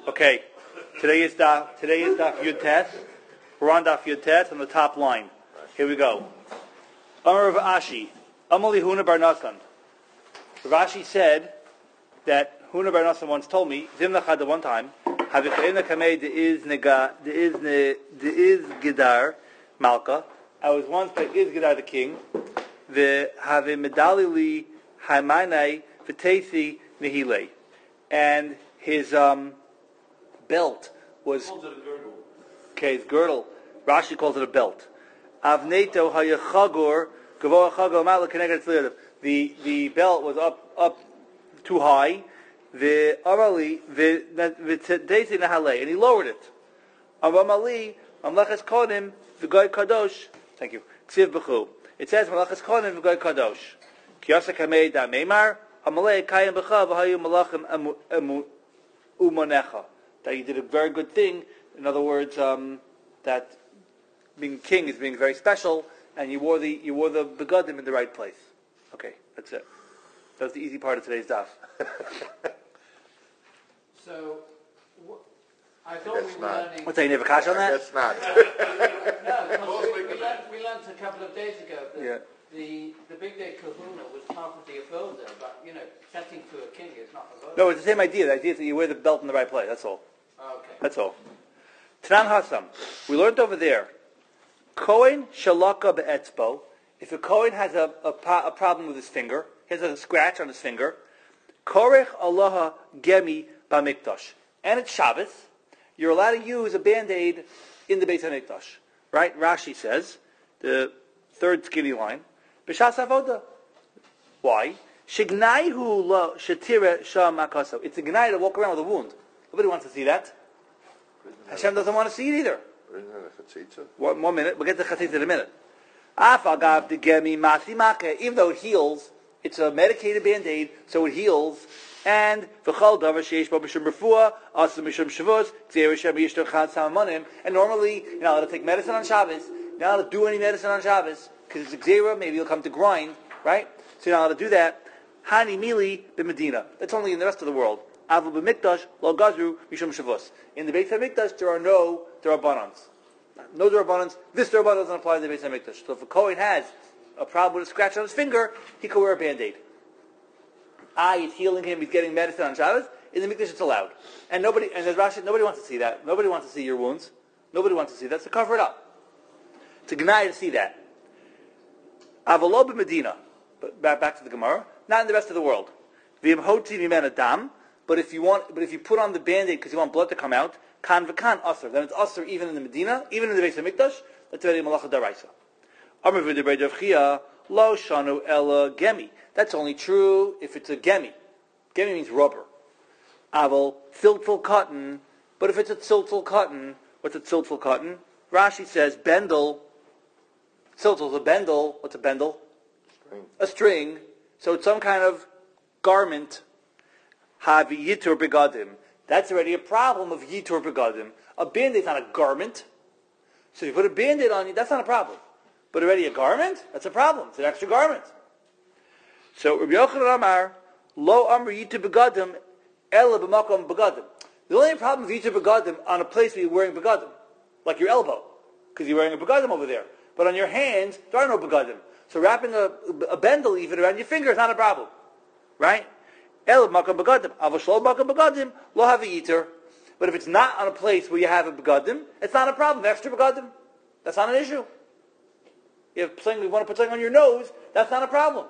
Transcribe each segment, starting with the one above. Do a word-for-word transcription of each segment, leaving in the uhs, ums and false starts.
Okay, today is daf. Today is daf Yud Tes. We're on daf Yud Tes on the top line. Here we go. Amar Rav Ashi, Amali Huna Bar Nasan. Rav Ashi said that Huna Bar Nasan once told me Zimnachad one time. Havikaina Kamei de is nega de is ne de is Gedar Malka. I was once by is Gedar the king. The have medalili Haimanai Vitesi Nihile, and his um. belt was calls it a girdle. Okay, his girdle. Rashi calls it a belt. Avneto hayachagor gavoa chagor ma'ala keneged tzliyav. The the belt was up up too high. The amali the v'tedesi nahale, and he lowered it. Avamali mamlechas kodim v'goy kadosh. Thank you. Ksiv b'chu. It says mamlechas kodim v'goy kadosh. Kiyasa kamei da meimar amalei kayim b'cha v'hayu malachim umonecha. That you did a very good thing. In other words, um, that being king is being very special, and you wore the you wore the begadim in the right place. Okay, that's it. That was the easy part of today's daf. So, wh- I thought That's we were not. learning. What's that? You never catch on that? That's not. No, because we, we, learned, we learned a couple of days ago that Yeah. the the big day kahuna was part of the avoda, but you know, setting to a king is not avoda. No, it's the same idea. The idea is that you wear the belt in the right place. That's all. Okay. That's all. Tanan Hasam. We learned over there. Kohen shalaka be'etzbo. If a Kohen has a, a, a problem with his finger, he has a scratch on his finger. Korech Allaha gemi b'mikdash. And it's Shabbos. You're allowed to use a Band-Aid in the Beit HaMikdash. Right? Rashi says, the third skinny line, B'shas avoda. Why? Shignaihu lo shetire sham akaso. It's a gnai to walk around with a wound. Nobody wants to see that. Hashem doesn't want to see it either. Isn't that a chatzitza? One more minute. We'll get to chatzitza in a minute. Afagav de gemi masimake. Even though it heals, it's a medicated Band-Aid, so it heals. And v'chol davar sheish bo b'shum refuah, also b'shum shavuz, gzeir Hashem yishtor chad samamonim. And normally, you're not allowed to take medicine on Shabbos. You're not allowed to do any medicine on Shabbos because it's gzeira. Maybe you'll come to grind, right? So you're not allowed to do that. Hani mili b'Medina. That's only in the rest of the world. Avu b'mikdash lo gazru mishum shavus. In the Beit HaMikdash, there are no derabbanans. No derabbanans. This derabbanan doesn't apply to the Beit HaMikdash. So if a Kohen has a problem with a scratch on his finger, he can wear a Band-Aid. Ah, he's healing him. He's getting medicine on Shabbos. In the Mikdash, it's allowed. And nobody, and as Rashi, nobody wants to see that. Nobody wants to see your wounds. Nobody wants to see that. So cover it up. It's a gnai to see that. Avalo b'Medina. But back, back to the Gemara. Not in the rest of the world. V'im hoti v'men adam. But if you want, but if you put on the Band-Aid because you want blood to come out, kan v'kan asr. Then it's asr even in the Medina, even in the Beit HaMikdash. That's already malacha daraisa. Amar v'debrei Rav Chia lo shanu ela gemi. That's only true if it's a gemi. Gemi means rubber. Aval filtful cotton. But if it's a tziltul cotton, what's a tziltul cotton? Rashi says bendel. Tziltul is a bendel. What's a bendel? String. A string. So it's some kind of garment. Havi yitur begadim. That's already a problem of yitur begadim. A Band-Aid's not a garment. So if you put a Band-Aid on you, that's not a problem. But already a garment? That's a problem. It's an extra garment. So Rabbi Yochanan Amar, lo amr yitur begadim, ela b'makom begadim. The only problem with yitur begadim on a place where you're wearing begadim, like your elbow, because you're wearing a begadim over there. But on your hands, there are no begadim. So wrapping a, a bendel even around your finger is not a problem. Right? El makam begadim. Avashlo makam begadim, lo have a yitur. But if it's not on a place where you have a begadim, it's not a problem. Extra begadim. That's not an issue. If you want to put something on your nose, that's not a problem.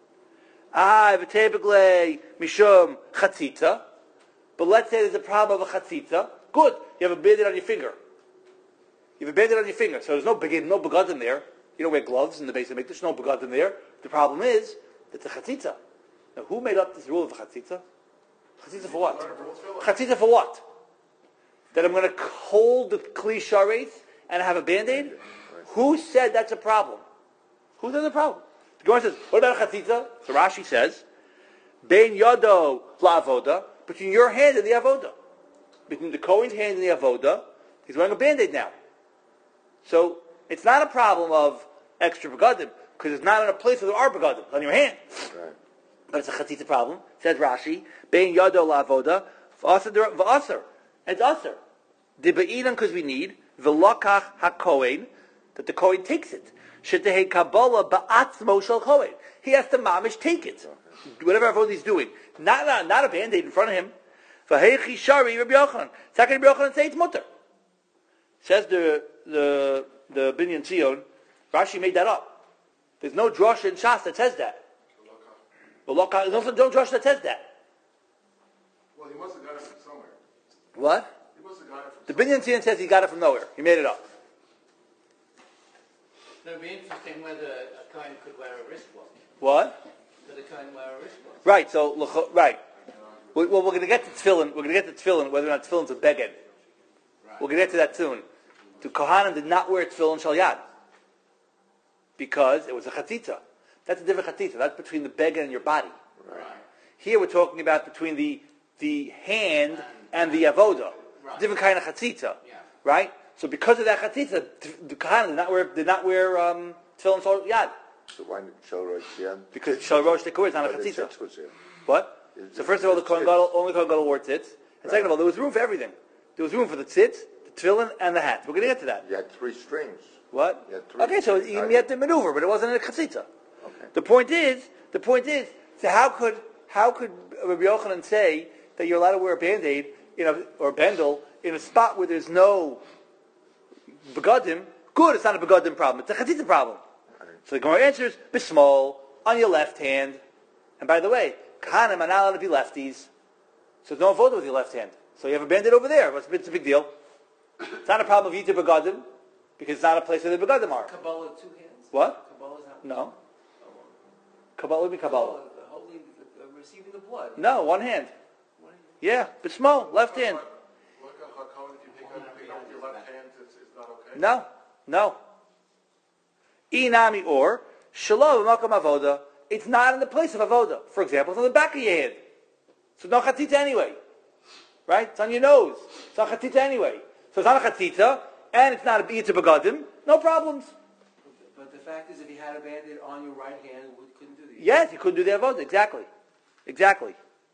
Ah, v'tebegle mishum chatzitza. But let's say there's a problem of a chatzitza. Good. You have a Band-Aid on your finger. You have a Band-Aid on your finger. So there's no big, no begadim there. You don't wear gloves in the Beit HaMikdash. There's no begadim there. The problem is, it's a chatzitza. Now, who made up this rule of chatzitza? Chatzitza for what? Chatzitza for what? That I'm going to hold the kli sharetz and have a Band-Aid? Who said that's a problem? Who said that's a problem? The Gemara says, what about a chatzitza? So Rashi says, bein yado la avoda, between your hand and the avoda. Between the Kohen's hand and the avoda, he's wearing a Band-Aid now. So, it's not a problem of extra begadim, because it's not in a place where there are begadim. It's on your hand. Right. But it's a chatzitza problem. Says Rashi, bein yado la avoda, v'aser, It's usher. The be'inan because we need v'lokach hakohen that the kohen takes it. Shetehei kabbalah ba'atzmo shel kohen. He has to mamish take it. Whatever avodah he's doing, not not, not a band-aid in front of him. V'heichi shari Rabbi Yochanan. It's not going to Rabbi Yochanan say it's mutter. Says the the the Binyan Tzion, Rashi made that up. There's no drasha in Shas that says that. Well, there's also no drasha that says that. Well, he must have got it from somewhere. What? He must have got it from The Binyan Tzion says he got it from nowhere. He made it up. It would be interesting whether a Kohen could wear a wristwatch. What? Could a Kohen wear a wristwatch? Right. So l'cho- right. We, well, we're going to get to tefillin. We're going to get to tefillin whether or not tefillin's a beged. Right. We're going to get to that soon. The Kohanim did not wear tefillin shal yad because it was a chatzitza. That's a different chatzitza. That's between the beged and your body. Right. Here we're talking about between the the hand and the avoda. Right. Different kind of chatzitza. Yeah. Right? So because of that chatzitza, the Kohanim did not wear did not wear um, tefillin shal yad So why did Shal Rosh Yan? because shal rosh tekor is not a But the chatzitza. tzitz was there. What? Is So it- first of all, the it's Kohen tzitz. Gadol, only Kohen Gadol wore tzitz. And second of all, there was room for everything. There was room for the tzitz, the tefillin, and the hat. We're going to get to that. You had three strings. What? You had three Okay, so strings. you I- had to maneuver, but it wasn't a chatzitza. Okay. The point is, the point is, so how could how could Rabbi Yochanan say that you're allowed to wear a band-aid in a, or a bendel in a spot where there's no begadim? Good, it's not a begadim problem. It's a chatzitza problem. So the Gemara answers, bismol, on your left hand. And by the way, Kohanim are not allowed to be lefties. So there's no avoda with your left hand. So you have a band-aid over there. What's it's a big deal? It's not a problem of Yiter begadim, because it's not a place where the begadim are. Kabbalah two hands? What? Kabbalah's not... No. Kabbalah would be Kabbalah. the holy, the, the receiving the blood. No, one hand. One hand. Yeah, but small, left hand. Look at Hakon, if you pick up, pick up with your left hand, it's, it's not okay? No, no. Inami or shalom makom avoda. It's not in the place of avoda. For example, it's on the back of your head. So no chatzitza anyway, right? It's on your nose. It's not chatzitza anyway. So it's not a chatzitza, and it's not a b'yitza begadim. No problems. But the fact is, if you had a band-aid on your right hand, we couldn't do these. Yes, you couldn't do the avoda. Exactly, exactly.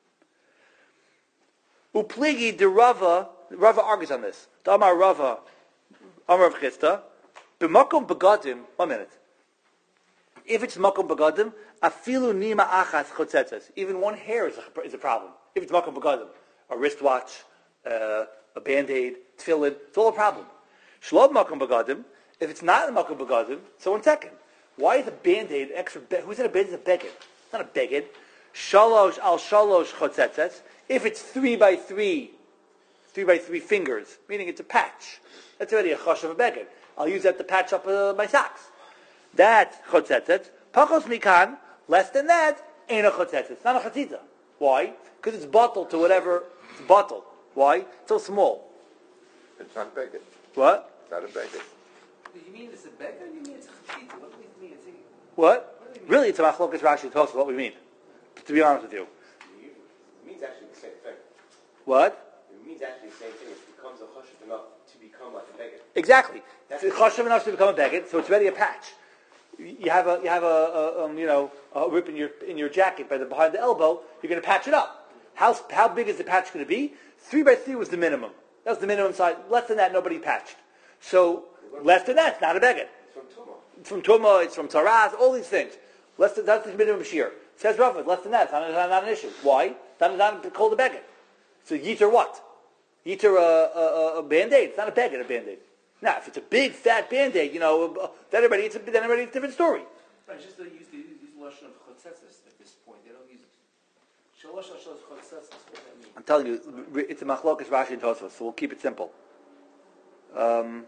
Upligi de Rava. Rava argues on this. Damar Rava, Amar of Chisda. B'makom begadim. One minute. If it's makom begadim, afilu nima achas chotzetzes. Even one hair is a, is a problem. If it's makom begadim, a wristwatch, uh, a band-aid, tefillin, it's all a problem. Shlom makom begadim. If it's not a makom begadim, so one second. Why is a band-aid extra? Be- Who said a band-aid is a beged? It's not a beged. Shalosh al shalosh chotzetzes. If it's three by three, three by three fingers, meaning it's a patch, that's already a chosh of a beged. I'll use that to patch up uh, my socks. That's chotzetzet. Pachos mikan, less than that, ain't a chotzetzet. It's not a chatzitza. Why? Because it's bottled to whatever, it's bottled. Why? It's so small. It's not beggar. What? It's not a beggar. Do you mean it's a beggar or you mean it's a chatzitza? What do we mean? It's a, What? Really, it's a machlokas Rashi tells us what we mean. To be honest with you. It means actually the same thing. What? It means actually the same thing. It becomes a chashuv enough to become like a beggar. Exactly. It's chashav enough to become a beged, so it's already a patch. You have a, you have a, a um, you know, a rip in your in your jacket by the behind the elbow. You're going to patch it up. How how big is the patch going to be? Three by three was the minimum. That was the minimum size. Less than that, nobody patched. So less than that, it's not a beged. It's from Tumah. It's from Tumah, it's from Taraz, all these things. Less than that's the minimum shear. Says Rav, less than that, it's not, not, not an issue. Why? Not, not called a beged. So yiter what? Yiter a, a, a band-aid. It's not a beged, a band-aid. Now, if it's a big fat band-aid, you know, uh, then everybody, it's a, then everybody, it's a different story. right, just they use the use the lashon of chotzetzes at this point. They don't use shalosh shalosh chotzetzes. What does that mean? I'm telling you, it's a machlokas Rashi and Tosfos, so we'll keep it simple. Um,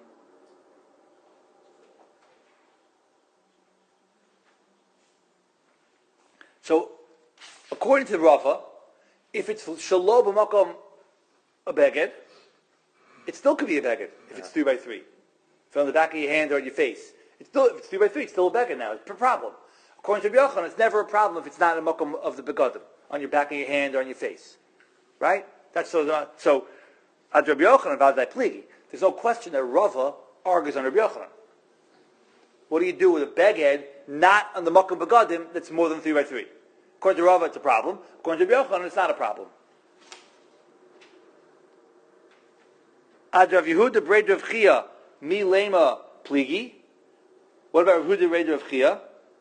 so, according to Rava, if it's shalom b'makom a beged, it still could be a beged if it's three by three. If it's on the back of your hand or on your face, it's still if it's three by three, it's still a beged now. It's a problem. According to Rabbi Yochanan, it's never a problem if it's not a makom of the begadim on your back of your hand or on your face, right? That's so. Uh, so, ad Rabbi Yochanan about that pligi. There's no question that Rava argues on Rabbi Yochanan. What do you do with a beged not on the makom begadim that's more than three by three? According to Rava, it's a problem. According to Rabbi Yochanan, it's not a problem. Ad Rav Yehuda Breid Rav Chia Mi Lema Pligi. What about Rav Yehuda Breid Rav Chia?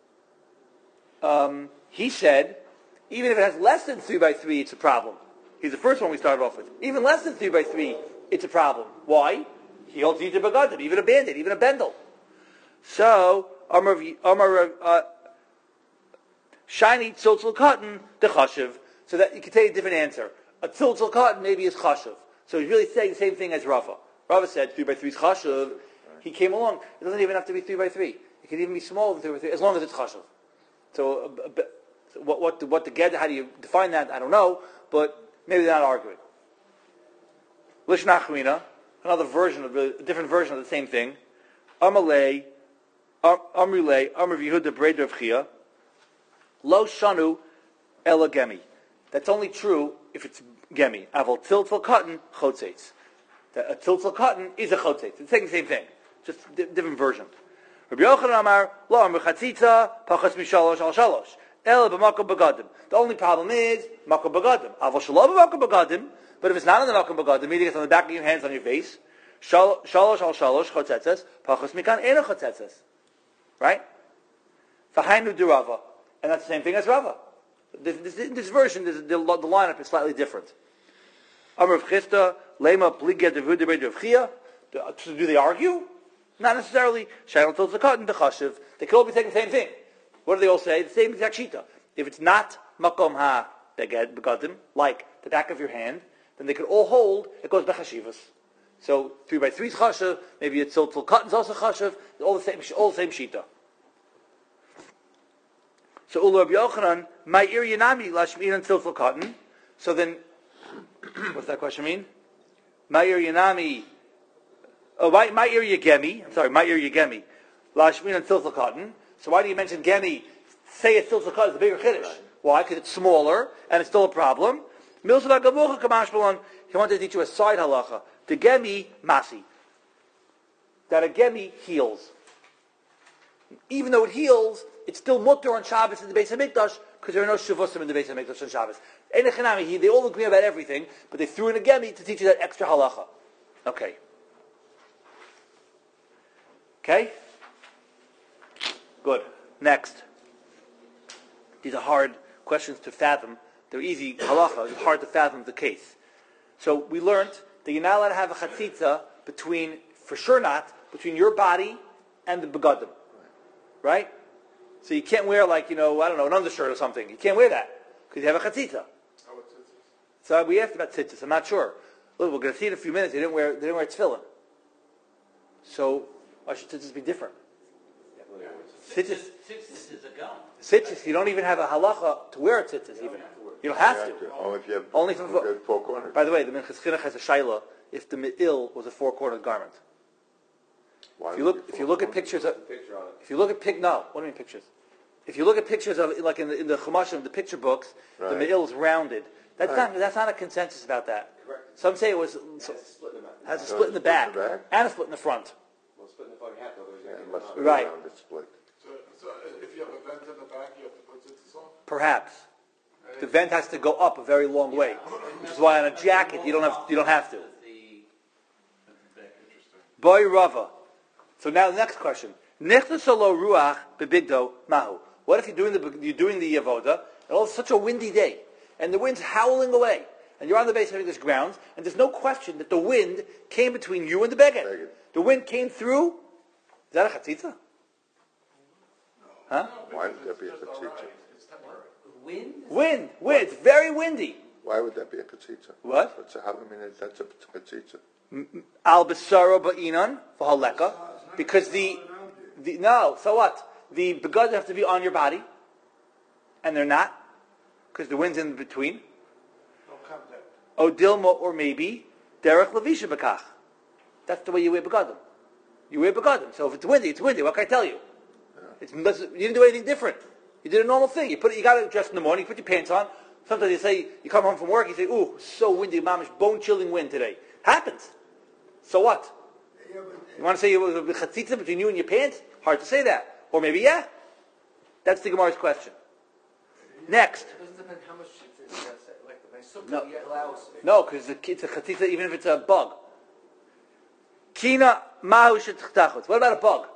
Um, he said, even if it has less than three by three, it's a problem. He's the first one we started off with. Even less than three by three, it's a problem. Why? He holds Yiter Begadim, even a bandit, even a bendel. So, Amar Amar uh, shiny tziltzil cotton, the chashiv. So that you can take a different answer. A tziltzil cotton maybe is chashiv. So he's really saying the same thing as Rava. Rava said three by three is chashiv. He came along. It doesn't even have to be three by three. It can even be smaller than three by three, as long as it's chashiv. So, uh, uh, so what what the, what the get? How do you define that? I don't know, but maybe they're not arguing. Lishnachmina, another version of the, a different version of the same thing. Amalei, Amrulei, Amr Yehuda Breid Rav Chia. Lo shanu ela gemi. That's only true if it's gemi. Aval tiltel cotton chotzeitz. A tiltel cotton is a chotzeitz. It's saying the same thing, just a di- different version. Rabbi Yochanan Amar lo amr chatzitza pachas mishalosh al shalosh el b'makom begadim. The only problem is makom begadim. Aval shalom b'makom begadim. But if it's not on the makom begadim, meaning it's on the back of your hands, on your face, shalosh al shalosh chotzetzes pachas mikan ena chotzetzes. Right? V'hainu derava. And that's the same thing as Rava. This, this, this version, this, the, the lineup is slightly different. Amr of Chista, Lema, Pligya, Devud, Devud, Dev Chia. Do they argue? Not necessarily. Shail tells the cotton, the chashiv. They could all be saying the same thing. What do they all say? The same exact shita. If it's not makom ha begadim, like the back of your hand, then they could all hold, it goes bechashivas. So three by three is chashiv, maybe it's till cotton's also chashiv, all the same, all the same shita. So Ulu Rabbi Yochanan, my ir yanami lashmin until for cotton. So then, what's that question mean? My ir yanami, oh, my, my ir yagemi, I'm sorry, my ir yagemi, lashmin until for cotton. So why do you mention gemi? Say it's still for cotton, it's a bigger chiddush. Why? Because it's smaller, and it's still a problem. Milsava gavucha kamash balon, he wanted to teach you a side halacha. The gemi, masi. That a gemi heals. Even though it heals, it's still mutter on Shabbos in the Beis HaMikdash because there are no shavusim in the Beis HaMikdash on Shabbos. Ein echanami, they all agree about everything, but they threw in a gemi to teach you that extra halacha. Okay. Okay? Good. Next. These are hard questions to fathom. They're easy halacha. It's hard to fathom the case. So we learned that you're not allowed to have a chatzitza between, for sure not, between your body and the begadim. Right? So you can't wear like, you know, I don't know, an undershirt or something. You can't wear that because you have a chatzitza. So we asked about tzitzis. I'm not sure. Look, we're going to see in a few minutes. They didn't wear, they didn't wear tefillin. So why should tzitzis be different? Tzitzis, Tzitzis is a gum. tzitzis, you don't even have a halacha to wear a tzitzis even. You don't have to. Only if you have Only for four, four corners. By the way, the Minchas Chinuch has a shaila if the me'il was a four-cornered garment. Why If you would look, it be if you four look at corners? pictures of, Picture on it. if you look at pic, no, what do you mean pictures? If you look at pictures of, like in the, in the Chumashim, the picture books, the Right. me'il is rounded. That's Right. not, that's not a consensus about that. Correct. Some say it was, so, It's split in the back. has a So split in the it's split back, in the back? and a split in the front. Well, split in the fucking half, otherwise Yeah, you're it gonna must get be it Right. around the split. So, so if you have a vent in the back, you have to put tzitzis on? Perhaps. The vent has to go up a very long way, which is why on a jacket you don't have, you don't have to. Boy Rava. So now the next question. Nechtasolo ruach bebigdo mahu. What if you're doing the you're doing the avoda and it's such a windy day and the wind's howling away and you're on the base of English grounds and there's no question that the wind came between you and the beged. Beged. The wind came through. Is that a chatzitza? Huh? Why would that be a katzitza? It's temporary. Wind? Wind, wind. It's very windy. Why would that be a katzitza? What? What's a, how, I mean, that's a katzitza. Al besara ba'inan for haleka, because the, the no. So what? The begadim have to be on your body, and they're not, because the wind's in between. No contact. Odilma or maybe derech levisha bekach. That's the way you wear begadim. You wear begadim. So if it's windy, it's windy. What can I tell you? It's, you didn't do anything different. You did a normal thing. You put it, you got to dress in the morning. You put your pants on. Sometimes you say you come home from work. You say, "Ooh, so windy, mamish, bone chilling wind today." Happens. So what? You want to say it was a chatzitza between you and your pants? Hard to say that. Or maybe yeah. That's the Gemara's question. Next. It doesn't depend how much it's in. That's it. Like, my sukkah, No. you allow us. No, because it's a chatzitza even if it's a bug. Kina mahu shetchtachutz. What about a bug?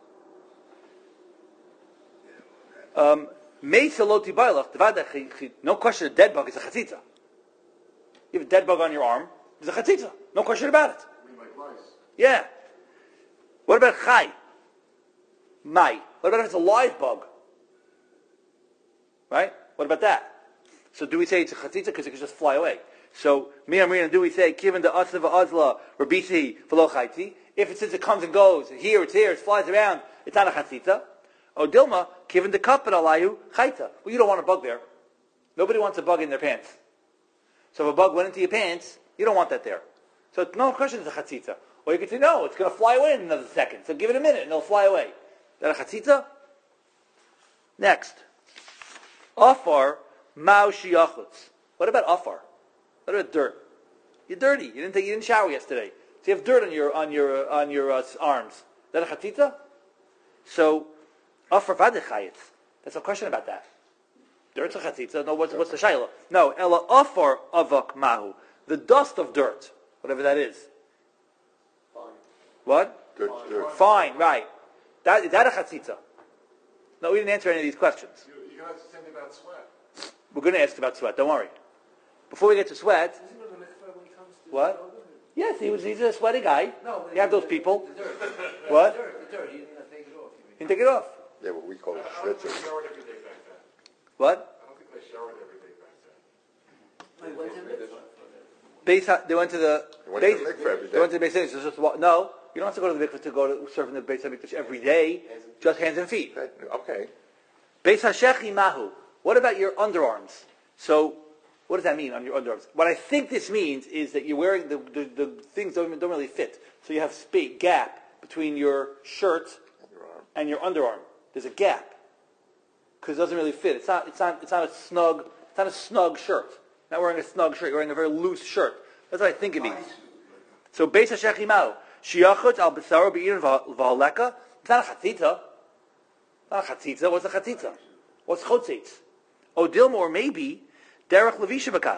Um, Meisa lo tibaylach. No question, a dead bug is a chatzitza. You have a dead bug on your arm. It's a chatzitza. No question about it. We make mice. Yeah. What about chai? Mai. What about if it's a live bug? Right? What about that? So do we say it's a chatzitza because it can just fly away? So mi amrina, do we say given the asla v'azla rabisi v'lo chayti? If it since it comes and goes, here it's here, it flies around, it's not a chatzitza. O dilma, given the kappa alayu chayta. Well, you don't want a bug there. Nobody wants a bug in their pants. So if a bug went into your pants, you don't want that there. So it's no question it's a chatzitza. Or you could say, no, it's going to fly away in another second. So give it a minute and it'll fly away. Is that a chatzitza? Next. Afar mao shiachutz. What about afar? What about dirt? You're dirty. You didn't take, you didn't shower yesterday. So you have dirt on your on your uh, on your uh, arms. Is that a chatzitza? So afar vadechayitz. There's a question about that. Dirt's a chatzitza. No, what's, what's the shayla? No, ela afar avak mahu. The dust of dirt, whatever that is. Fine. What? Dirt, dirt. Fine, right. That, is that a chatzitza? No, we didn't answer any of these questions. You, you can ask the same thing about sweat. We're going to ask about sweat, don't worry. Before we get to sweat, Does he go to the mikveh when he comes to What? the shoulder? yes, he was, he's a sweaty guy. No. You have those people. The dirt. What? The dirt, the dirt. He didn't take it off. You You can take it off. Yeah, but we call I, it I don't think schwitzing. they showered every day back then. What? I don't think they showered every day back then. No, he went to the mikveh. Base, they went to the... They went base, to the mikveh every They went day. to the Beis Hamikdash. Just wa- No, you don't have to go to the mikveh to go to serve in the Beis Hamikdash every day. Just hands and feet. That- Okay. Beis Hashechi mahu. What about your underarms? So, what does that mean on your underarms? What I think this means is that you're wearing the the, the things don't, don't really fit. So you have space gap between your shirt Your arm. and your underarm. There's a gap because it doesn't really fit. It's not. It's not. It's not a snug. It's not a snug shirt. You're not wearing a snug shirt. You're wearing a very loose shirt. That's what I think it means. So Beis Hashechi mahu. Shiachot al b'saro be'in v'haleka. It's not a chatzitza. Not a chatzitza. What's a chatzitza? What's chotzitz? Oh, Dilma, or maybe derech levisha b'kach.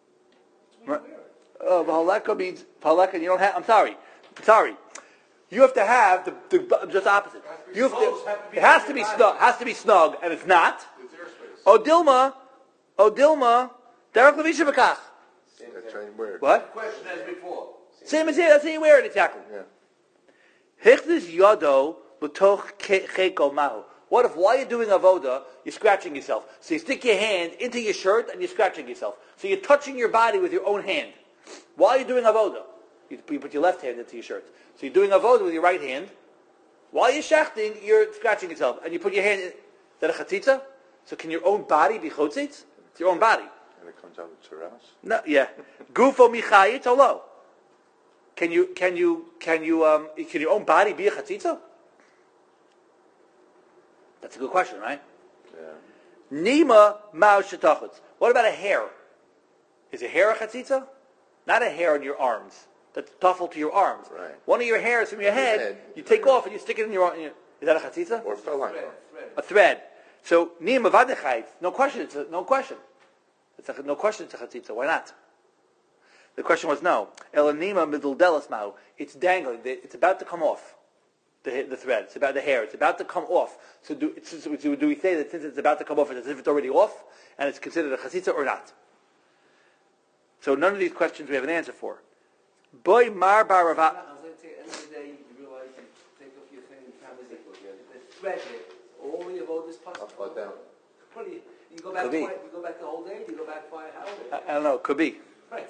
Right? Uh, V'haleka means v'haleka. You don't have. I'm sorry. Sorry. You have to have the, the just opposite. You have to, it has to be snug. Has to be snug, and it's not. It's airspace. Oh, Dilma. Oh, Dilma. Derech levisha b'kach. That's same word. What? Question as before. Same as here. That's how you wear it exactly. Yeah. Hichlis yodo l'toch cheko mahu. What if while you're doing avoda, you're scratching yourself? So you stick your hand into your shirt and you're scratching yourself. So you're touching your body with your own hand. While you're doing avoda, you, you put your left hand into your shirt. So you're doing avoda with your right hand. While you're shechting, you're scratching yourself. And you put your hand in. Is that a chatzitza? So can your own body be chotzitz? It's your own body. And it comes out with tzaras. No, yeah. Gufo michayit olo. Can you, can you, can you, um, can your own body be a chatzitza? That's a good question, right? Yeah. Nima mao shetachutz. What about a hair? Is a hair a chatzitza? Not a hair on your arms. That's tuffle to your arms. Right. One of your hairs from your head, head. you take off and you stick it in your. In your is that a chatzitza? Or fell on. Thread, thread. A thread. So nima vadechayit. No question. It's a, no question. It's a, no question. It's a chatzitza. Why not? The question was no. Elanima midul delas mao. It's dangling. It's about to come off. The, the thread. It's about the hair. It's about to come off. So do, it's, so do we say that since it's about to come off, it's as if it's already off, and it's considered a chatzitza or not? So none of these questions we have an answer for. Boy mar bar Rava. At the end of the day, you realize you take off your thing and family. The thread it. All your vote is possible. Upside down. What do you, you go back Could be. twice, you go back the whole day, you go back five hours. I, I don't know. Could be. Right.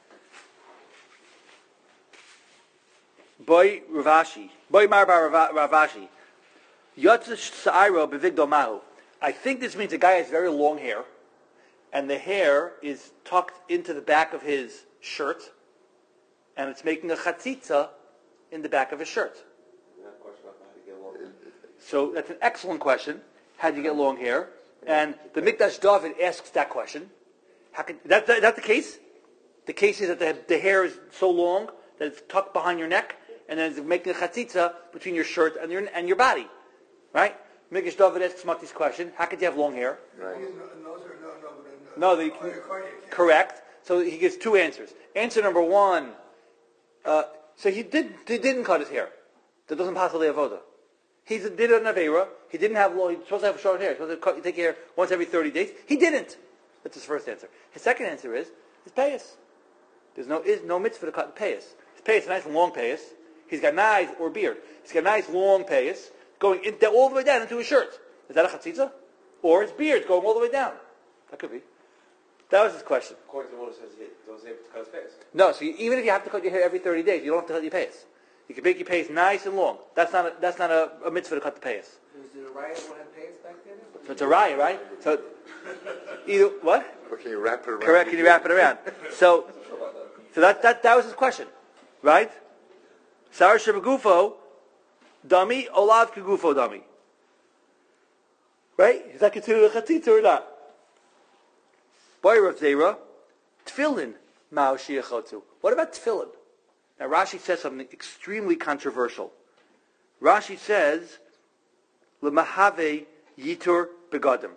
Boy Ravashi. Boy mar bar Rava- Ravashi. Yotzish sa'iro bevigdol mahu. I think this means a guy has very long hair, and the hair is tucked into the back of his shirt, and it's making a chatzitza in the back of his shirt. Not question about how to get along. So that's an excellent question. How do you get long hair? And the Mikdash David asks that question. How can, that, that, that's the case? The case is that the, the hair is so long that it's tucked behind your neck, and then it's making a chatzitza between your shirt and your and your body, right? Mikdash David asks Mati's question. How could you have long hair? Right. No, they, correct. So he gives two answers. Answer number one, uh, So he did. He didn't cut his hair. That doesn't possibly avoda. He did an avera. He didn't have law. He's supposed to have short hair. He's supposed to cut, take hair once every thirty days. He didn't. That's his first answer. His second answer is his payas. There's no is no mitzvah to cut the payas. His payas is a nice long payas. He's got nice or beard. He's got nice long payas going in, all the way down into his shirt. Is that a chatzitza? Or his beard going all the way down? That could be. That was his question. According to the one who says he wasn't able to cut his face. No, so you, even if you have to cut your hair every thirty days, you don't have to cut your payas. You can make your payas nice and long. That's not a, that's not a, a mitzvah to cut the payas. Was it a riot when had payas back then? So it's a raya, right? So either what? Or can you wrap it around? Correct. Can you wrap it around? So, so that that that was his question, right? Sar shebegufo, dummy, olav kegufo dummy. Right? Is that considered a chatzitza or not? Boy Rav Zera, tefillin ma'o shiachotzu. What about tefillin? Now Rashi says something extremely controversial. Rashi says, "Lemahave yitur begadim."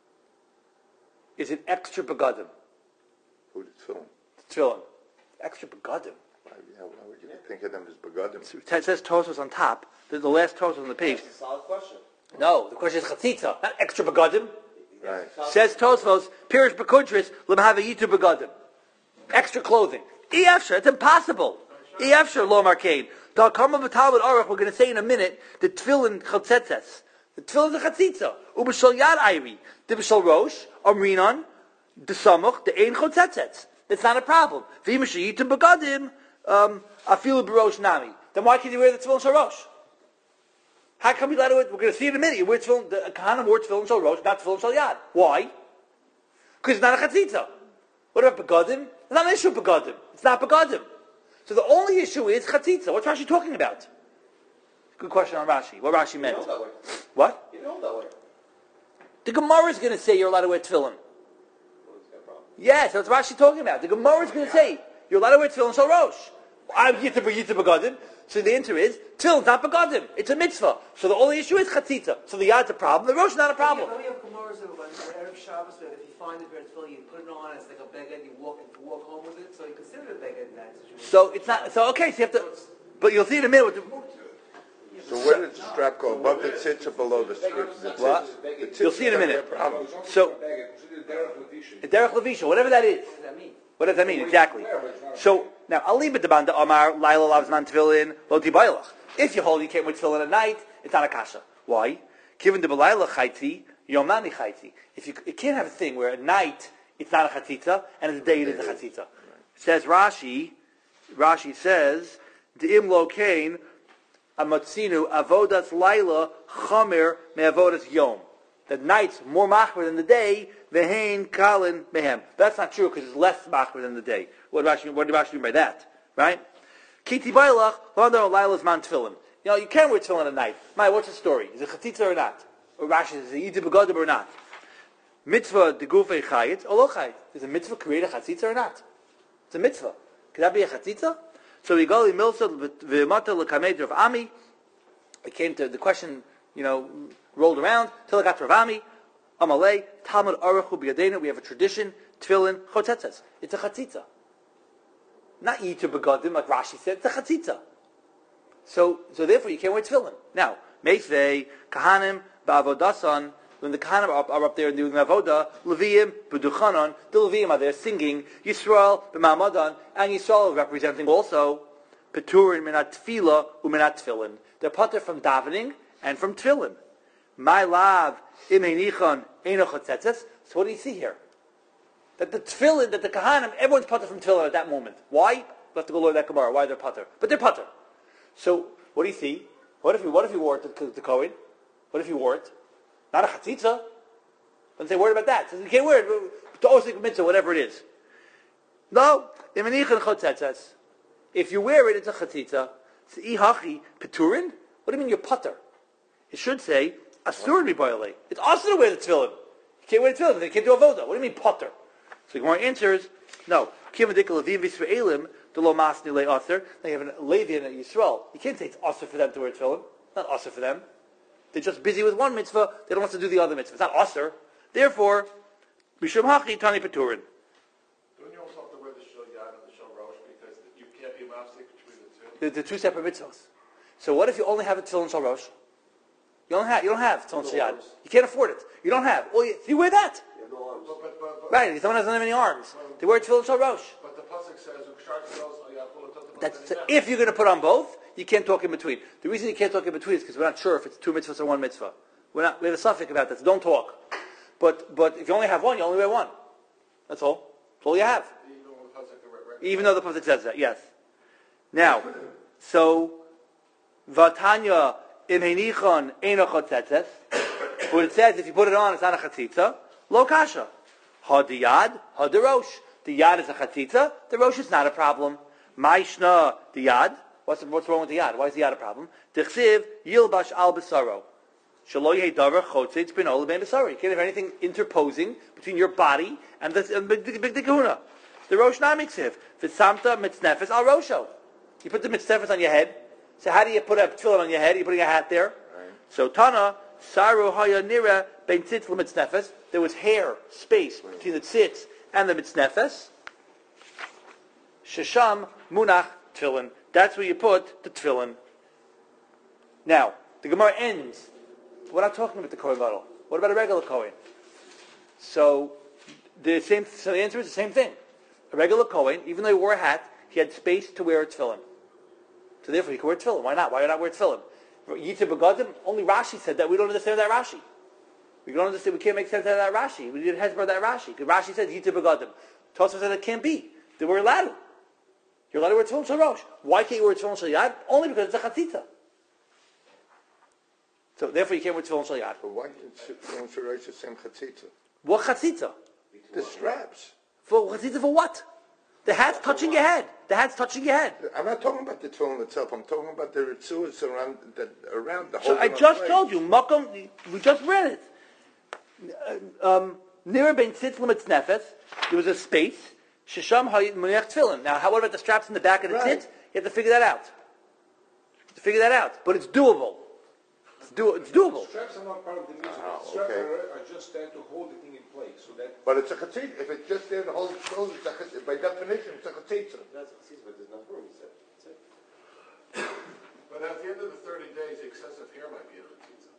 Is it extra begadim? Who did film? Tefillin, extra begadim. Why, yeah, why would you think of them as begadim? It says Tosfos on top. The, the last Tosfos on the page. That's a solid question. No, the question is chatzitza, not extra begadim. Right. Says Tosfos, Pirish Bekudris, Lemahave yitur begadim. Extra clothing. Eafsha, it's impossible. Eafsha lo markain. The Karma V'Talmud Aruch, we're going to say in a minute, the tefillin chatzetzes. The tefillin is a chatzitza. Ubeshal yad ayri. The b'shal rosh, amrinon, the samuch, the ein chatzetzes. It's not a problem. V'imashayit begadim, um, afilu b'rosh nami. Then why can you wear the tefillin shal rosh? How come you let it? We're going to see in a minute. You wear tefillin, the Kahanim wore tefillin shal rosh, not tefillin shal yad. Why? Because it's not a chatzitza. What about begadim? It's not an issue of begadim. It's not begadim. So the only issue is chatzitza. What's Rashi talking about? Good question on Rashi. What Rashi meant? You know that way. What? You know that way. The Gemara is going to say you're allowed to wear tefillin. Well, he's got a problem. Yes, that's what Rashi talking about. The Gemara is going to say you're allowed to wear tefillin shal rosh. I'm yitzah yitzah begadim. So the answer is tefillin's not begadim. It's a mitzvah. So the only issue is chatzitza. So the yad's a problem. The rosh is not a problem. Yeah, we have Gemaras that when Erev Shabbos, that if you find it very tefillin, you put it on, it's like a beged, you walk you walk home with it, so you consider it a beged in that situation. So it's not. So okay. So you have to. But you'll see in a minute. What the, So where does the strap go? Above the tzitz or below the tzitz? The What? tzitz- the tzitz You'll see in a is not minute. their problem. So derech levisha, whatever that is. What does that mean? What does that mean exactly? So now I'll leave it to Banda Amar Laila Lavzman Tefillin Lo Tibaylach. If you hold you can't wear tefillin at night, it's not a kasha. Why? Given the Belayla chayti, Yom Nani chayti. If you, you can't have a thing where at night it's not a chatzitza and at the day it is a chatzitza. Says Rashi. Rashi says De'im Lo Kain Amatzinu Avodas Laila Chamer Me Avodas Yom. The night's more machmer than the day. Vehain kalin mehem. That's not true because it's less machmer than the day. What did Rashi, what did Rashi mean by that? Right? Kiti bailach lando lailas man tefillin. You know, you can wear tefillin at night. My, what's the story? Is it chatzitza or not? Or Rashi, is it yid begadim or not? Mitzvah de gufei chayit or lo chayit? Is a mitzvah create a chatzitza or not? It's a mitzvah. Could that be a chatzitza? So we go to Milsa v'mata l'kamed Rav Ami. It came to the question, you know, rolled around till it got to Rav Ami. Amalei Talmud Aruchu b'yadena. We have a tradition. Tefillin chotzetzes. It's a chatzitza. Not yitur begadim like Rashi said. It's a chatzitza. So, so therefore you can't wear tefillin. Now, meisvei kahanim ba'avodasan. When the kahanim are up, are up there doing the avoda, Leviim b'duchanon. The Leviim are there singing Yisrael b'ma'amadan, and Yisrael representing also Peturin minat tefila u'minat tefillin. They're pater from davening and from tefillin. My lav imenichon eno chotzetzes. So what do you see here? That the tefillin, that the kahanim, everyone's pater from tefillin at that moment. Why? We'll have to go learn that Gemara. Why they're pater? But they're pater. So what do you see? What if you what if you wore it to the Kohen? What if you wore it? Not a chatzitza. Don't say word about that. So you can't wear it to osik mitzvah, whatever it is. No, imenichon chotzetzes. If you wear it, it's a chatzitza. It's ihachi peturin. What do you mean you're pater? It should say asur mibayale. It's also to wear the tefillin. You can't wear the tefillin. They can't do avoda. What do you mean pater? So Gemara answers, no. Kivadikal Aviv Yisraelim, the lo masni le aser. They have a Levi and a Yisrael. You can't say it's aser for them to wear tefillin. It's not aser for them. They're just busy with one mitzvah. They don't want to do the other mitzvah. It's not aser. Therefore, Mishum Hachi Tani Peturin. Don't you also have to wear the shul yad and the shul rosh because you can't be mafsik between the two? They're, they're two separate mitzvahs. So what if you only have a tefillin shal rosh? You don't have. You don't have tefillin shal yad. You can't afford it. You don't have. Well, you, you wear that. You have no arms. But, but, but, but, Right. Someone doesn't have any arms. They wear tefillin shal rosh. but the pasuk says, "Ukshar tells Ayapol to That's if you're going to put on both, you can't talk in between. The reason you can't talk in between is because we're not sure if it's two mitzvahs or one mitzvah. We're not. We have a suffix about that. So don't talk. But but if you only have one, you only wear one. That's all. That's all you have. Even when the pasuk, right? Even though the pasuk says that, yes. Now, so Vatanya im henichon eno chotzetzes. But it says if you put it on, it's not a chatzitza. Lo kasha. Ha diyad, ha derosh. The yad is a chatzitza. The rosh is not a problem. Maishna the yad. What's, what's wrong with the yad? Why is the yad a problem? Tichsiv yilbash al besaro. Shalo yehi davar chotzitz ben ola ben besaro. You can't have anything interposing between your body and the and big big big kahuna. The rosh not miksiv. V'samta mitznefes al rosho. You put the mitznefes on your head. So how do you put a tefillin on your head? You're putting a hat there. Right. So Tana saru haya nira ben tzitz lemitznefes. There was hair space between the tzitz and the mitznefes. Shesham munach tefillin. That's where you put the tefillin. Now the Gemara ends. We're not talking about the Kohen Gadol. What about a regular Kohen? So the same. So the answer is the same thing. A regular Kohen, even though he wore a hat, he had space to wear a tefillin. So therefore, he could wear tefillin. Why not? Why not wear tefillin? Yitzer begadim. Only Rashi said that. We don't understand that Rashi. We don't understand. We can't make sense out of that Rashi. We need a hezbollah that Rashi because Rashi says Yitzer begadim. Tosfos said it can't be. They were allowed to. You're allowed to wear tefillin shel rosh. Why can't you wear tefillin shel yad? Only because it's a chatzitza. So therefore, you can't wear tefillin shel yad. But why can't tefillin shel rosh the same chatzitza? What chatzitza? The straps. For chatzitza for what? The hat's touching your head. The hat's touching your head. I'm not talking about the tefillin itself. I'm talking about the ritzuas around the around the So whole. I just told you, Makom. We just read it. Um, Near ben tzitz lemitznefes, there was a space. Shesham haymunech tefillin. Now, how, what about the straps in the back of the Right. tzitz? You have to figure that out. You have to figure that out. But it's doable. It's, do, it's doable. Straps are not part of the music. Oh, Straps okay. are, are just there to hold the thing in place. So that But it's a chatzitza. If it's just there to hold the clothes, it's a chatzitza. By definition, it's a chatzitza. That's chatzitza, but there's enough room, he said. That's it. But at the end of the thirty days, excessive hair might be a chatzitza.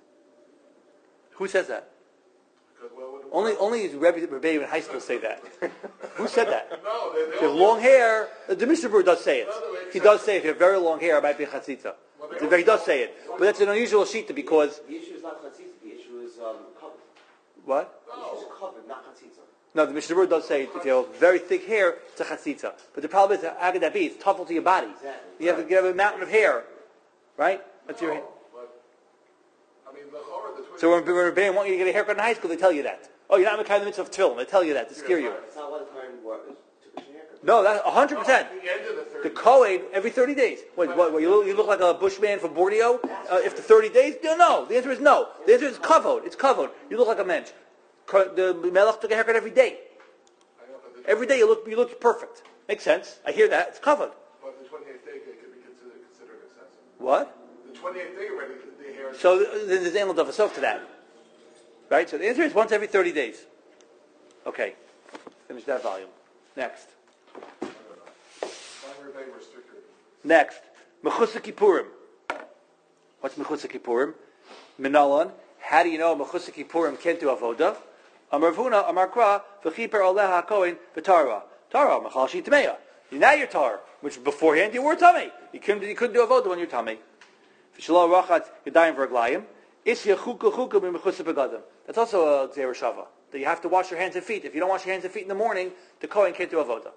Who says that? Because, well, what- Only only Rebbe, Rebbe in high school say that. Who said that? No, they, they If you have only- long hair, the Mishnah Berurah does say it. No, no, He does say if you have very long hair, it might be a chatzitza. Well, they He does say it. But that's an unusual shita because, The issue is not chatzitza, the issue is um, covered. what? The issue is covered, not chatzitza. No, the Mishnah Berurah does say if you have very thick hair, it's a chatzitza. But the problem is, how could that be? It's tough to your body. Exactly. You have, you have a mountain of hair, right? That's your hair. But, I mean, the horror, the twin- So when, when Rebbeim want you to get a haircut in high school, they tell you that. Oh, you're not Mekayim the mitzvah of tefillin. They tell you that to scare you. It's not one time where it's took a haircut. No, that's one hundred percent. At the end of the thirty The days. Kohen, every thirty days. What, what, what, you, look, you look like a bushman from Borneo uh, after thirty days? No, no. The answer is no. The answer is kavod. It's kavod. You look like a mensch. Ko- The Melech took a haircut every day. I know, but the, Every day you look you look perfect. Makes sense. I hear that. It's kavod. but the twenty-eighth day could be considered, considered excessive. What? The twenty-eighth day already, the hair. So th- then there's animal dafasov to that. Right? So the answer is once every thirty days. Okay. Finish that volume. Next. Longer day were stricter. Next. Mechusa Kippurim. What's Mechusa Kippurim? Minalan. How do you know Mechusa Kippurim can't do avoda? Amar Vuna, Amar Kra, V'chiper Oleha HaKohen, V'tara. Tara, Mechal Shitameya. Now you're tar, which beforehand you were tummy. You couldn't, you couldn't do avoda when you're tummy. V'shalom Rachat Yadayim V'raglayim. Isya Chuka Chuka B'Mechusa Begadim. That's also a Gzeir Shava. That you have to wash your hands and feet. If you don't wash your hands and feet in the morning, the Kohen can't do avoda.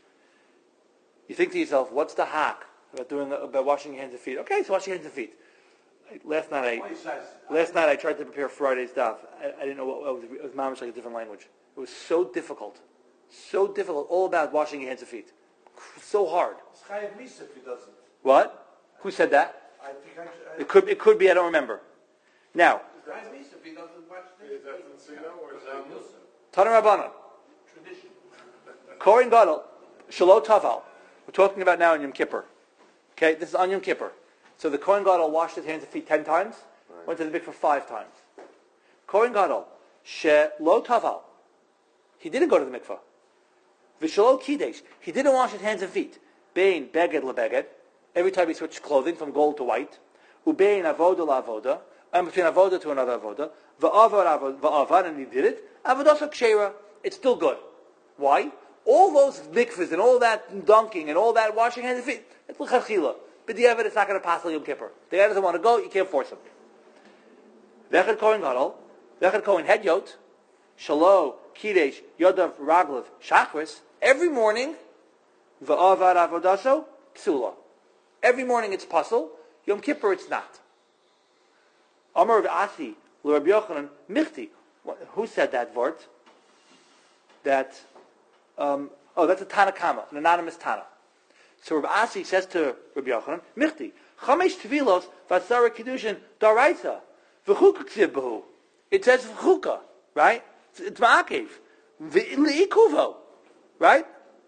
You think to yourself, what's the hack about doing about washing your hands and feet? Okay, so wash your hands and feet. Last night I last night I tried to prepare Friday's daf. I, I didn't know what it was. It was mamish like a different language. It was so difficult, so difficult. All about washing your hands and feet. So hard. It's chayav misa if he doesn't. What? Who said that? I think I, I It could. It could be. I don't remember. Now, it's chayav misa if he doesn't watch the Is that Tzino or is that? Tana Rabbanan, tradition. Kohen Gadol, Shalot Taval. We're talking about now in Yom Kippur. Okay, this is on Yom Kippur. So the Kohen Gadol washed his hands and feet ten times, went to the mikveh five times. Kohen Gadol, Shelo Taval. He didn't go to the mikveh. V'shelo Kidesh. He didn't wash his hands and feet. Bein beged lebeged. every time he switched clothing from gold to white. Ubein avoda la'avoda, and between avoda to another avoda. Va'avar va'avar, and he did it. Avodaso kshera. It's still good. Why? All those mikvahs and all that dunking and all that washing hands and feet, it's l'chachila. But the evidence it's not going to pass Yom Kippur. The guy doesn't want to go, you can't force him. V'echad kohen gadol, v'echad kohen hedyot, shalo, kidesh, yodav, raglav, shachris. Every morning, va'avar avodaso, ksula. Every morning it's puzzle. Yom Kippur it's not. Amar Asi, l'Rabbi Yochanan, michti. Who said that word? That, um, oh, that's a Tanakama, an anonymous Tana. So Rabbi Asi says to Rabbi Yochanan, michti, chamesh tevilos v'asara kiddushin daraisa v'chuka ksiv b'hu. It says v'chuka, right? It's, it's ma'akev. V'ikuvo, right?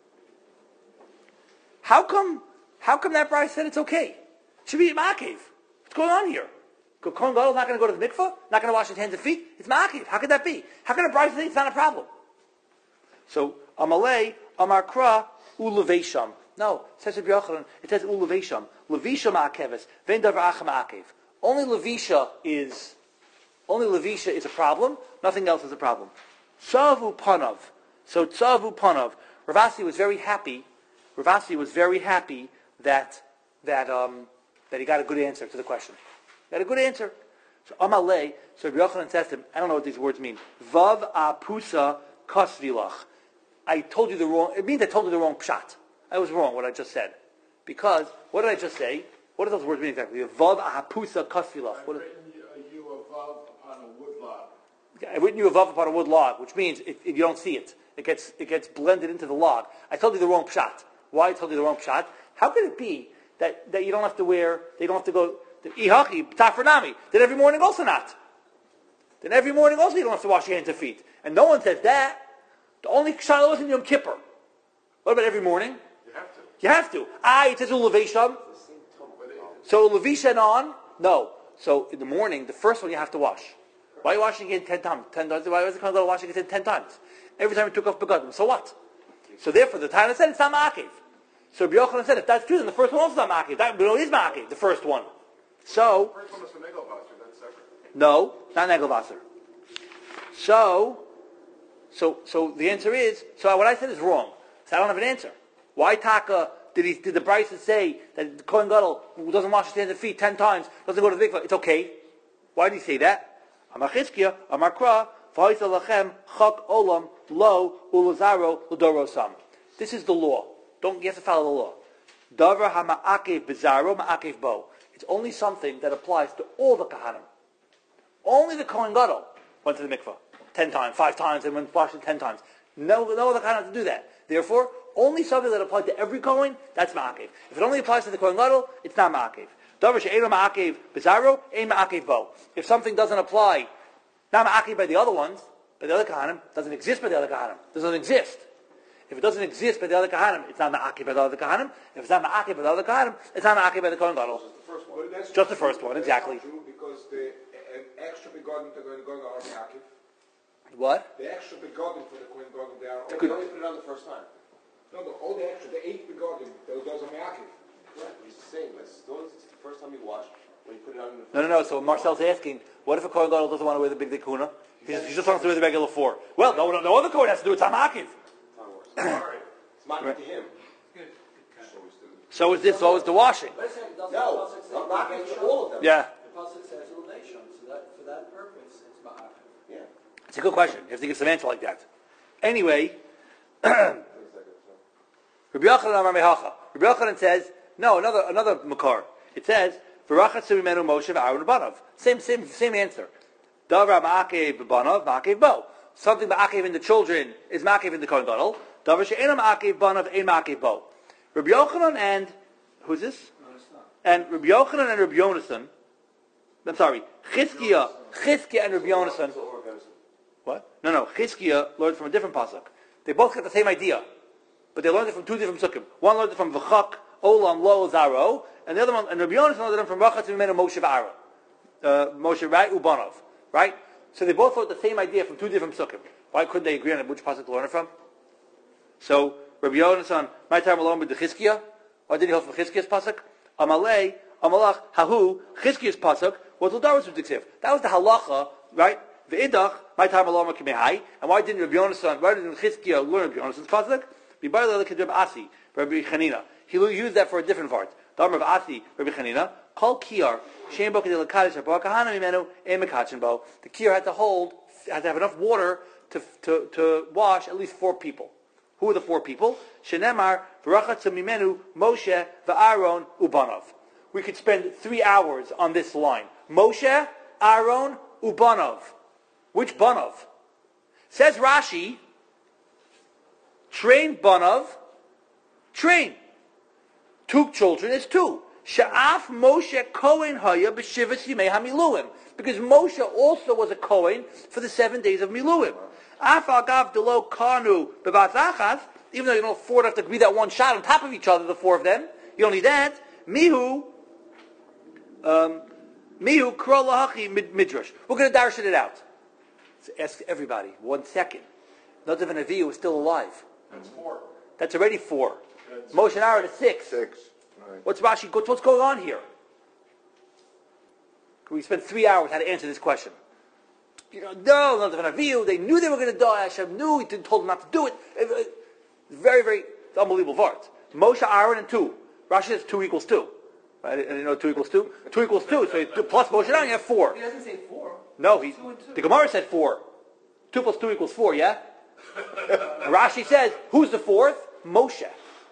How come, how come that Bryce said it's okay? It should be ma'akev. What's going on here? Kohen Gadol not going to go to the mikvah? Not going to wash his hands and feet? It's ma'akev. How could that be? How can a Bryce say it's not a problem? So, Amalei, Amarkra, Ulevesham. No, it says Rabbi Yochanan, it says Ulevesham. Levisha ma'akeves, vein davar acha ma'akev. Only Levisha is, only Levisha is a problem, nothing else is a problem. Tzavu panav. So, Tzavu panav. Ravasi was very happy, Ravasi was very happy that, that, um, that he got a good answer to the question. He got a good answer. So, Amalei, so Rabbi Yochanan says to him, I don't know what these words mean. Vav apusa kasvilach. I told you the wrong, it means I told you the wrong pshat. I was wrong what I just said. Because, what did I just say? What do those words mean exactly? Vav ahapusa kasvilach. I've written you a vav upon a wood log. I've written you a vav upon a wood log, which means it, it, you don't see it. It gets it gets blended into the log. I told you the wrong pshat. Why I told you the wrong pshat? How could it be that, that you don't have to wear, they don't have to go, ihaki, tafranami, then every morning also not? Then every morning also you don't have to wash your hands and feet. And no one says that. The only Shiloh was in Yom Kippur. What about every morning? You have to. You have to. Ah, it says Ulevesham. So Levisha on? No. So in the morning, the first one you have to wash. Why are you washing it ten times? Ten times? Why was the Kohen Gadol washing it ten times? Every time he took off begadim. So what? So therefore, the Tana said it's not ma'akev. So Rabbi Yochanan said if that's true, then the first one also is not ma'akev. That no, is ma'akev. The first one. So The first one is for Negelbasser, that's separate. no, not Negelvasser. So. So, so the answer is, so what I said is wrong. So I don't have an answer. Why Taka did he, did the Bryce say that the Kohen Gadol who doesn't wash his hands and feet ten times doesn't go to the mikvah? It's okay. Why did he say that? Amar Chizkiya, Amar Kra, V'hoisa lachem chak olam lo ulazaro l'dorosam. This is the law. Don't you have to follow the law. Davar hama'akev bizarro ma'akev bo. It's only something that applies to all the kahanim. Only the Kohen Gadol went to the mikvah. Ten times, five times, and went washed it ten times. No, no other Kohen has to do that. Therefore, only something that applies to every Kohen, that's ma'akev. If it only applies to the Kohen Gadol, it's not ma'akev. Davar she'eino ma'akev bizarro, ein ma'akev bo. If something doesn't apply, not ma'akev by the other ones, by the other Kohanim, doesn't exist by the other Kohanim. It doesn't exist. If it doesn't exist by the other Kohanim, it's not ma'akev by the other Kohanim. If it's not ma'akev by the other Kohanim, it's not ma'akev by the Kohen Gadol. Well, that's Just the first one, that's exactly. not true because the uh, extra begotten to Kohen Gadol are ma'akev. What? The extra begotten for the Kohen Gadol, they are. They only put it on the first time. No, no, all the extra, the eight begotten, those those are ma'akev. Right, he's saying this. It's the first time you wash, when you put it on the first No, no, no. So Marcel's asking, what if a Kohen Gadol doesn't want to wear the big dikuna? He just, he just wants to wear the regular four. Well, no, no, no other Kohen has to do it. It's not ma'akev. time. It's ma'akev to him. So is this, so is the washing. Wait a second, doesn't No, the pasuk say not ma'akev to elevation? all of them. Yeah. The pasuk says elevation, so that, for that purpose, it's ma'akev. Yeah. It's a good question. You have to give some answer like that. Anyway, Rabbi Yochanan Amar Mehacha. Rabbi Yochanan says, no, another another makar. It says, V'rachat Mimenu Moshe v'Aaron Banav. Same same same answer. Davar ma'akev b'banav ma'akev bo. Something ma'akev in the children is ma'akev in the Kohen Gadol. Davar she'ena ma'akev banav ein ma'akev bo. Rabbi Yochanan and who's this? And Rabbi Yochanan and Rabbi Yonasan. I'm sorry, Chizkiya, Chizkiya and Rabbi Yonasan. What? No, no. Chizkiya learned from a different pasuk. They both got the same idea, but they learned it from two different psukim. One learned it from V'chak Olam Lo Zaro, and the other one, and Rabbi Yonasan learned it from Rachat Mimenu Moshe v'Aaron. Uh, Moshe, right? Ubanov, right? So they both learned the same idea from two different psukim. Why couldn't they agree on which pasuk to learn it from? So Rabbi Yonasan, my time alone with the Chizkiya. Why did he hold from Chizkiya's pasuk? Amalei, Amalach, Hahu, Chizkiya's pasuk, was L'daros U'Diksiv. That was the halacha, right? Ve'idach, my time alama kimehai. And why didn't Rabbi Yonasan, why didn't Chizkiya learn Rabbi Yonasan's pasuk? B'bayla lekid Rabbi Asi, Rabbi Chanina. He used that for a different part. The Amr of Asi, Rabbi Chanina, Kol Kiyar, Shem Bo Kedil Kaddish, Rabbi Kahana Mimenu, Emekachin Bo. The Kiyar had to hold, had to have enough water to, to, to wash at least four people. Who are the four people? Shenemar, V'rachatz Mimenu, Moshe, V'Aaron, Ubanov. We could spend three hours on this line. Moshe, Aaron, Ubanov. Which Banov? Says Rashi, train Banov, train. Two children is two. Sha'af Moshe Kohen Haya b'shivas Yimei HaMiluim. Because Moshe also was a Kohen for the seven days of Miluim. Af Agav Delo Kanu Bebat Achas, even though you don't four have to be that one shot on top of each other, the four of them, you don't need that. Mihu, um, Mihu Kro Lahachi Midrash. We're going to darshan it out. So ask everybody, one second. Nadav and Avihu is still alive. That's four. That's already four. Moshe and Aaron is six. Six. Right. What's Rashi? What's going on here? We spent three hours how to answer this question. You know, no, not the view. They knew they were going to die. Hashem knew. He didn't told them not to do it. Very, very unbelievable part. Moshe, Aaron, and two. Rashi says two equals two. Right? And you know two equals two. Two equals two. So two plus Moshe and Aaron, you have four. He doesn't say four. No, he. Two and two. The Gemara said four. Two plus two equals four. Yeah. Rashi says, who's the fourth? Moshe.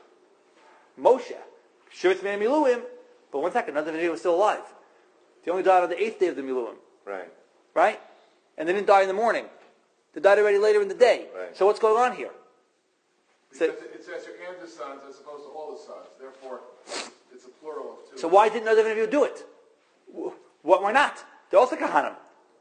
Moshe. Shivitz Mei Miluim. But one second, another video was still alive. They only died on the eighth day of the Miluim. Right. Right? And they didn't die in the morning. They died already later in the day. Right. So what's going on here? So, Because it says your and his sons as opposed to all his sons. Therefore, it's a plural of two. so why didn't other Nevi'im do it? What, why not? They're also Kahanim.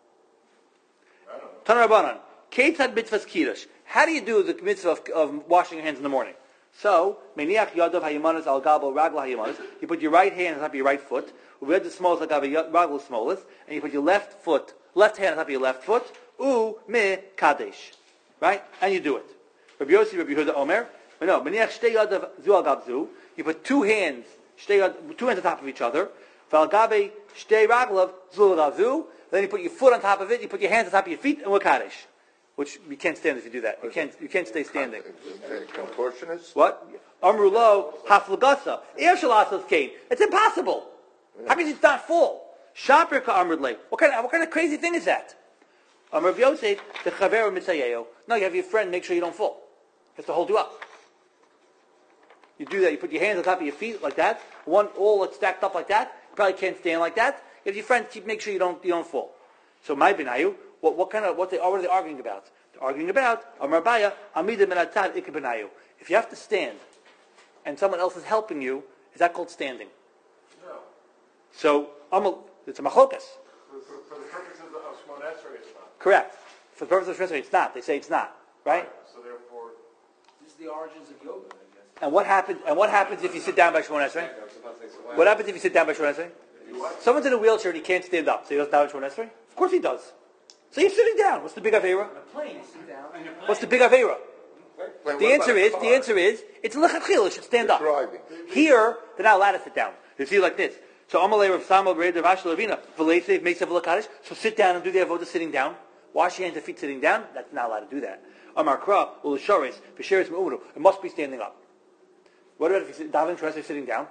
I don't know. Tanarabanan. Ketzad mitzvahs kiddush. How do you do the mitzvah of, of washing your hands in the morning? So, meniach yadav hayimanas al gabel ragla hayimanas. You put your right hand on top of your right foot. Uvad the smallest al gabel ragla smallest, and you put your left foot, left hand on top of your left foot. U me kadesh, right? And you do it. Rabbi Yossi, Rabbi Yehuda Omer. No, meniach shtei yadav zu al gab zu. You put two hands, shtei yad, two hands on top of each other. Val gabe shtei raglav zu al gab zu. Then you put your foot on top of it. You put your hands on top of your feet, and we're kadesh. Which you can't stand if you do that. You can't. You can't stay standing. Contortionist? What? Amrulo haflagasa. Ir shalasas kain. It's impossible. How can you not fall? Shaper ka amrudle. What kind of what kind of crazy thing is that? Amr Yosef the chaver mitzayeo. No, you have your friend. Make sure you don't fall. He has to hold you up. You do that. You put your hands on top of your feet like that. One all it's stacked up like that. You probably can't stand like that. You have your friend. Keep make sure you don't you don't fall. So my benayu. What, what kind of what they what are they arguing about? They're arguing about Amar Baya Amida Menatad Ikebenayu. If you have to stand and someone else is helping you, is that called standing? No. So Amal it's a machlokas. For, for, for the purposes of Shmon Esrei, it's not. Correct. For the purpose of Shmon Esrei, it's not. They say it's not. Right? So therefore, This is the origins of yoga, I guess. And what happens and what happens if you sit down by Shmon Esrei? What happens if you sit down by Shmon Esrei? Someone's in a wheelchair and he can't stand up, so he doesn't have Shmon Esrei? Of course he does. So you're sitting down. What's the big Aveira? On a plane, you sit down. What's the big Aveira? Like, The what answer about a is, car? the answer is, it's lechatchil. It should stand up. Driving. Here, they're not allowed to sit down. They see like this. So Amalei Rav Samuel Reid Rav Asher Levina V'leisev makes a v'lakadosh. So sit down and do the avodah sitting down. Wash your hands and feet sitting down. That's not allowed to do that. Amar Kra Ulasharis V'sheres Me'umru. It must be standing up. What about if you sit davening Shemona sitting down?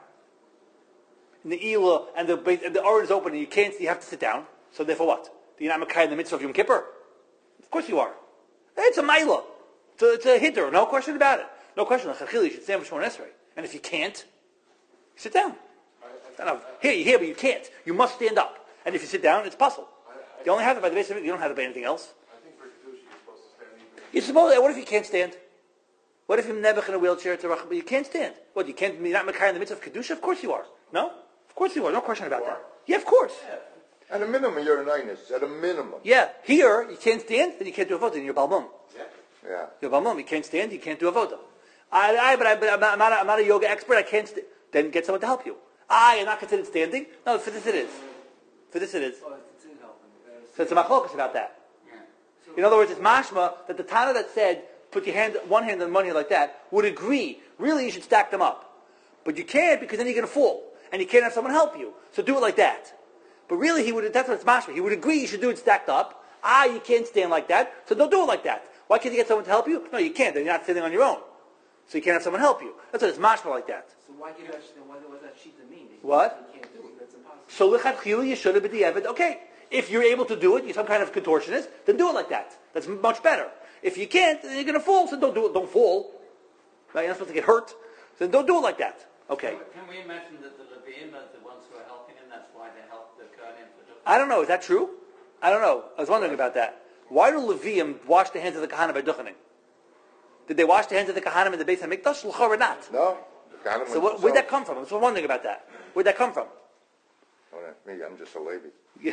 And the Elah and the and the Aron is open and you can't. You have to sit down. So therefore, what? Do you not Makai in the mitzvah of Yom Kippur? Of course you are. It's a Maila. It's a, it's a hitter. No question about it. No question. Chachil, you should stand for Shemona Esrei. And if you can't, sit down. Now, here, you here, but you can't. You must stand up. And if you sit down, it's puzzle. You only have it by the base of it. You don't have it by anything else. I think for Kedusha, you're supposed to stand even. You're supposed to, what if you can't stand? What if you're nebuch in a wheelchair? It's a rach, but you can't stand. What, you can't, you're not Makai in the mitzvah of Kedusha? Of course you are. No? Of course you are. No question about that. Yeah, of course. At a minimum, you're an Inus. At a minimum. Yeah. Here, you can't stand, then you can't do a vodah, and you're balmum. Yeah. You're balmum. You can't stand, you can't do a vodah. I, I, but, I, but I'm, not, I'm, not a, I'm not a yoga expert, I can't stand. Then get someone to help you. I am not considered standing. No, for this it is. For this it is. Oh, it's in helping. So it's a machlokas about that. So In other words, it's mashma that the Tana that said, put your hand, one hand on one hand like that, would agree. Really, you should stack them up. But you can't because then you're going to fall. and you can't have someone help you. So do it like that. But really, he would, that's what it's mashma. He would agree you should do it stacked up. Ah, you can't stand like that, so don't do it like that. Why can't you get someone to help you? No, you can't. Then you're not sitting on your own. So you can't have someone help you. That's what it's mashma like that. So why give that, then what does that sheet mean? What? You can't do it. That's impossible. So lichatchila, you should have been the evid. Okay, if you're able to do it, you're some kind of contortionist, then do it like that. That's much better. If you can't, then you're going to fall. So don't do it. Don't fall. Right? You're not supposed to get hurt. So then don't do it like that. Okay. Can we imagine that the Leviim are the ones who are helping him? That's why they help the Kohanim for doing I don't know. Is that true? I don't know. I was wondering about that. Why do Leviim wash the hands of the Kohanim by duchening? Did they wash the hands of the Kohanim in the Beis HaMikdash? L'chor or not? No. The Kohanim So went what, where'd that themselves. come from? I was wondering about that. Where'd that come from? Oh, that's me. I'm just a lady. Yeah.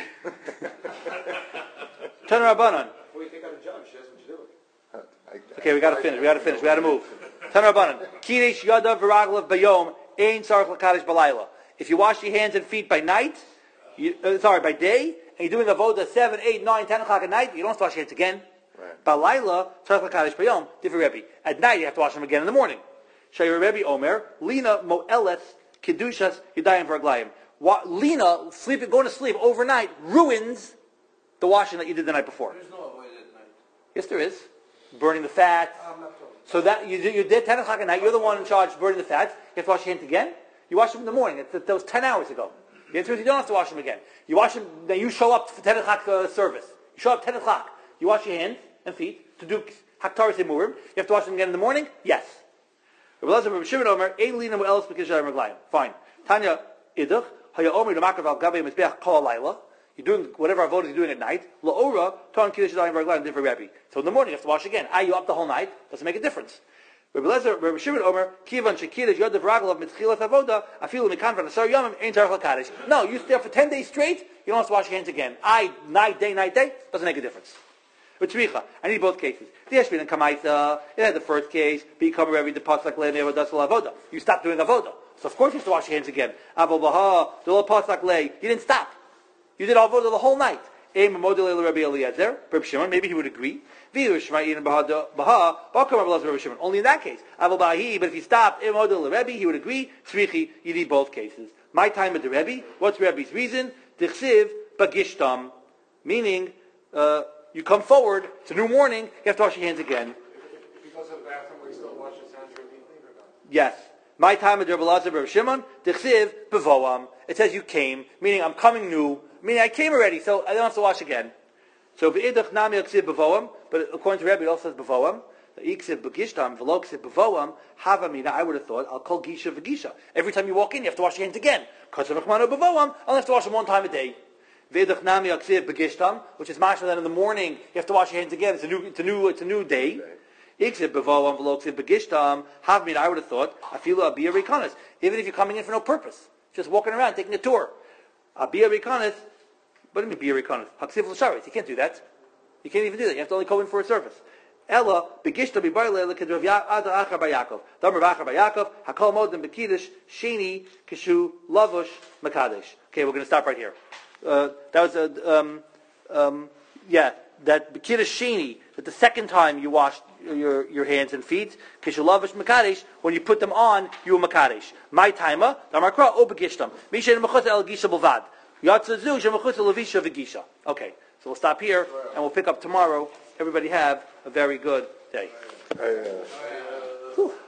Turn Rabbanon. Before you take out a job, she knows what you're doing. I- Okay, we got to finish. We got to finish. We got to move. Turn Rabbanon. Kinesh yadav v'raglav bayom ein tzarich l'kadosh balayla. If you wash your hands and feet by night, you, uh, sorry, by day, and you're doing avoda seven, eight, nine, ten o'clock at night, you don't have to wash your hands again. Right. Balayla tzarich l'kadosh bayom different Rebbe. At night, you have to wash them again in the morning. Shayir Rebbe Omer Lina mo'elet kedushas yadayim v'raglayim. Wa- Lina sleeping, going to sleep overnight ruins the washing that you did the night before. There's no avoid at night. Yes, there is. Burning the fat. I'm not talking. So that you, you did ten o'clock at night. You're the one in charge of burning the fat. You have to wash your hands again. You wash them in the morning. It's, that was ten hours ago. The answer is you don't have to wash them again. You wash them. Then you show up for ten o'clock uh, service. You show up ten o'clock. You wash your hands and feet to do haktaris emurim. You have to wash them again in the morning. Yes. Fine. Tanya idach haya omer l'makav al gavei mizbeach kol halayla. You're doing whatever avodah you're doing at night. La'ora ton kiddush yadayim v'raglayim different Rebbe. So in the morning you have to wash again. Ah, you up the whole night. Doesn't make a difference. Rabbi Lezer, Rabbi Shimon Omer, kivan shekiddush yadav v'raglav mitchilas avodah afilu mikan v'nasar yomim ein tzarich l'kadosh. No, you stay there for ten days straight. You don't have to wash your hands again. I night day night day doesn't make a difference. But tzricha, I need both cases. The Eshbin and Kamaita, it had the first case. Become Rebbe the pasuk le'nei avodah avodah. You stop doing avodah, so of course you have to wash your hands again. Avo baha the lo pasuk le. You didn't stop. You did avodah the whole night. Maybe he would agree. Only in that case. But if you stopped, he would agree. You need both cases. My time at the Rebbe. What's Rebbe's reason? Dichsiv bagishtam, meaning uh, you come forward. It's a new morning. You have to wash your hands again. If he goes to the bathroom, will he still wash his hands repeatedly or not? Yes. My time at Rebbe Lazar Rebbe Shimon. Dichsiv bevoam. It says you came, meaning I'm coming new. Meaning I came already, so I don't have to wash again. So v'idach nami yaksiv bevoam, but according to Rebbe, it also says bevoam. Iksiv begishtam v'lo ksiv bevoam havamina. I would have thought I'll call gisha v'gisha. Every time you walk in, you have to wash your hands again. Because of rechmano bevoam, I'll have to wash them one time a day. V'idach nami yaksiv begishtam, which is mashma that in the morning you have to wash your hands again. It's a new, it's a new, it's a new day. Iksiv bevoam v'lo ksiv begishtam havamina. I would have thought afilu abiyah rekanis. Even if you're coming in for no purpose, just walking around taking a tour. Abiyah rekanis. What do you mean biyah rekanis? Haksiv l'sharis. You can't do that. You can't even do that. You have to only go in for a service. Ella begishta bibar leila kedrav ada achar bayakov. Damar v'achar bayakov. Hakol modim bekidish sheni kishu lavush makadesh. Okay, we're going to stop right here. Uh, that was a um, um, yeah. That bekidish sheni. That the second time you washed your your hands and feet kishu lavush makadesh. When you put them on, you were makadesh. My timer. Damar kra o begishtam. Mishen mechutz el gisha b'vad. Okay, so we'll stop here and we'll pick up tomorrow. Everybody have a very good day. I, uh,